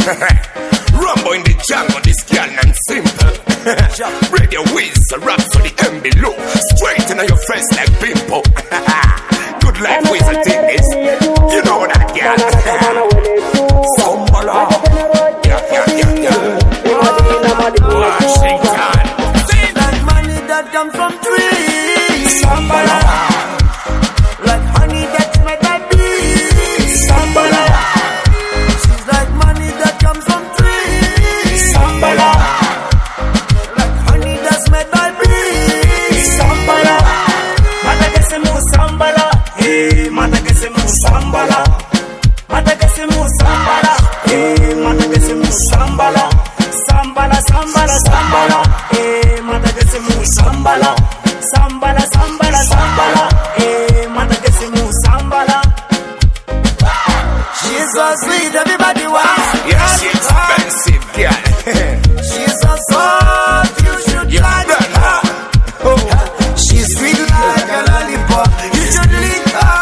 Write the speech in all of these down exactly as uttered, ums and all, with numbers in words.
Rumbo in the jungle, this girl and simple. Radio Wiz, a rap for the M B low. Straight in your face like Bimbo. Good life Wiz, I think this. You know that girl. Sambala. Yeah, yeah, yeah, yeah. Washington. See that money that comes from trees. Sambala. Like honey that's made by bees. Sambala. She's like money that comes from trees. Sambala. Like honey that's made by bees. Sambala. Mata que se mu sambala. Hey, mata que se mu sambala. Mata que se mu sambala. Hey, mata que se mu sambala. Sambala, sambala, sambala. Hey, mata que se mu sambala. Sambala, sambala, sambala. Hey, mata que se mu sambala. She's so sweet, everybody wants. Yeah, she's expensive, girl. She's so soft, you should You like done her. She's sweet like a lollipop, you should lick her.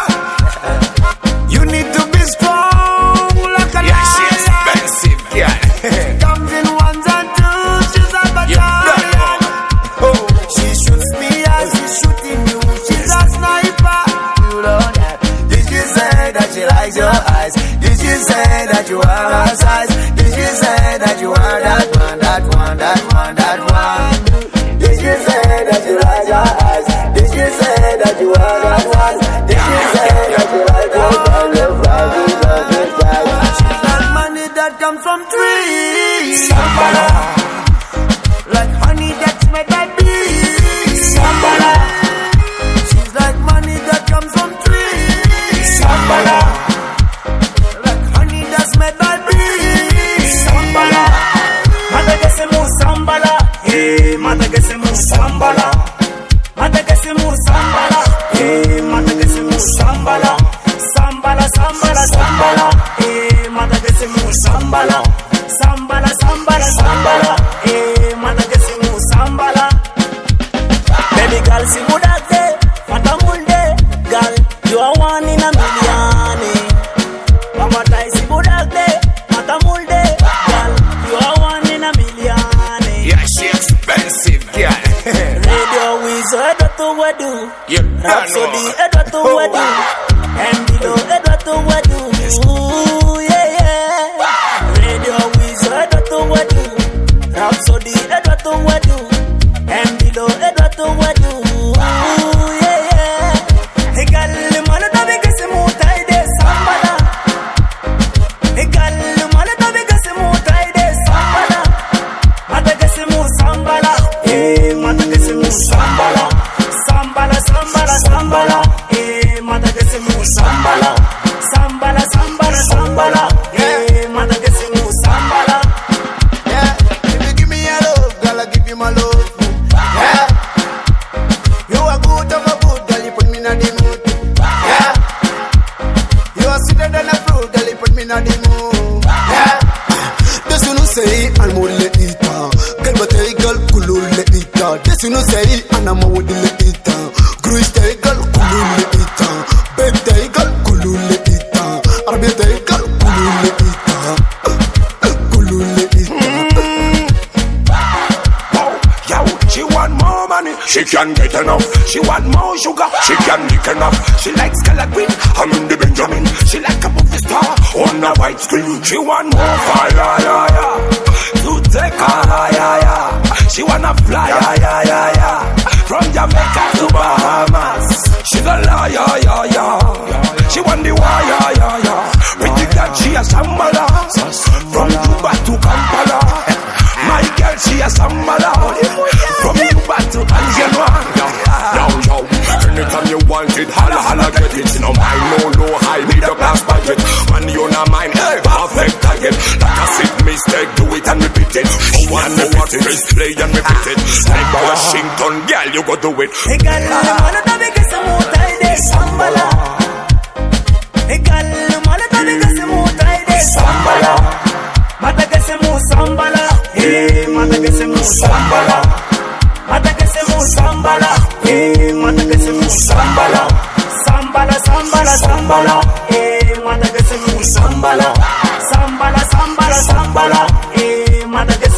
You need to be strong like a Yeah, she's lion. expensive, girl. Comes in ones and twos, she's a You done battalion. She shoots me as she's shooting you. She's a sniper. You know that. Did you say that she likes your eyes? Did you say that you are her size? Did you say that you are that one, that one, that one, that one? Did you say that you like your eyes? Did you say that you are that one? Did you say that you like your eyes? She's like money that comes from trees. Sambala. Like honey that's made by bees. Sambala. She's like money that comes from trees. Sambala. Like honey that's made by bees. Sambala. Mata que se mu sambala. Hey, mata que se mu sambala. Mata que se mu sambala. Hey, mata que se mu sambala. Sambala, sambala, sambala. Hey, mata que se mu sambala. Sambala, sambala, sambala. Hey, mata que se mu sambala. Baby girl, si mudate, mata mulde. Girl, you are one in a million. eh. Mama tai si mudate, mata mulde. Girl, you are one in a million. eh. Yeah, she expensive, girl. Radio Wiz, edo tu wedu. You done Rhapsody, know. edo tu wedu. And below, edo tu wedu. Ooh, yeah, yeah. Radio Wiz, edo tu wedu. Rhapsody, edo tu wedu. And below, edo tu wedu. Ooh, yeah, yeah. Hey, girl, mala da bega se muta ide sambala. Hey, girl, mala da bega se muta ide sambala. Mata que se mu sambala. Eh, mata que se mu sambala. Sambala, sambala, sambala. Eh, mata que se mu sambala. Sambala, sambala, sambala. Eh, mata que se mu sambala. Yeah, if you give me your love, girl, I give you my love. Yeah, you are good, I'm a good, girl, you put me in the mood. Yeah, you are sweeter than a fruit, girl, you put me in the mood. Yeah, This you know say I'm more le ita. Girl but hey girl kulu le ita. This you know say I'm more le ita. Cruise tay girl kulu le ita. Bed tay girl kulu le ita. Arbe tay girl kulu le ita. Kulu le ita. Yo, she want more money, she can't get enough. She want more sugar, she can't lick enough. She likes color green, I'm in the Benjamin. She like a movie star on a white screen. She want more fire, yeah, yeah. To take her higher, yeah. She wanna fly, yeah, yeah, yeah, yeah. From Jamaica to Bahamas. She's a liar, yeah, yeah. She want the wire, yeah, yeah. Pretty that she a sambala. From Cuba to Kampala. My girl, she a sambala. From Cuba to Angelwa. Yo, yo, anytime you want it, holla, holla, get it. No mind, no low, high, middle class budget. Money on her mind, hey, perfect target. Like a sick mistake, do it and repeat it. Oh, and repeat it, play and repeat it. Like Washington, girl, you go do it. hey, girl, mala da bega se muta ide sambala. Hey, girl, mala da bega se muta ide sambala. Mata que se mu sambala. Hey, mata que se mu sambala. Mata que se mu sambala. Hey, mata que se mu sambala. Sambala, sambala, sambala. Eh, mata que se mu sambala. Sambala, sambala, sambala. mother,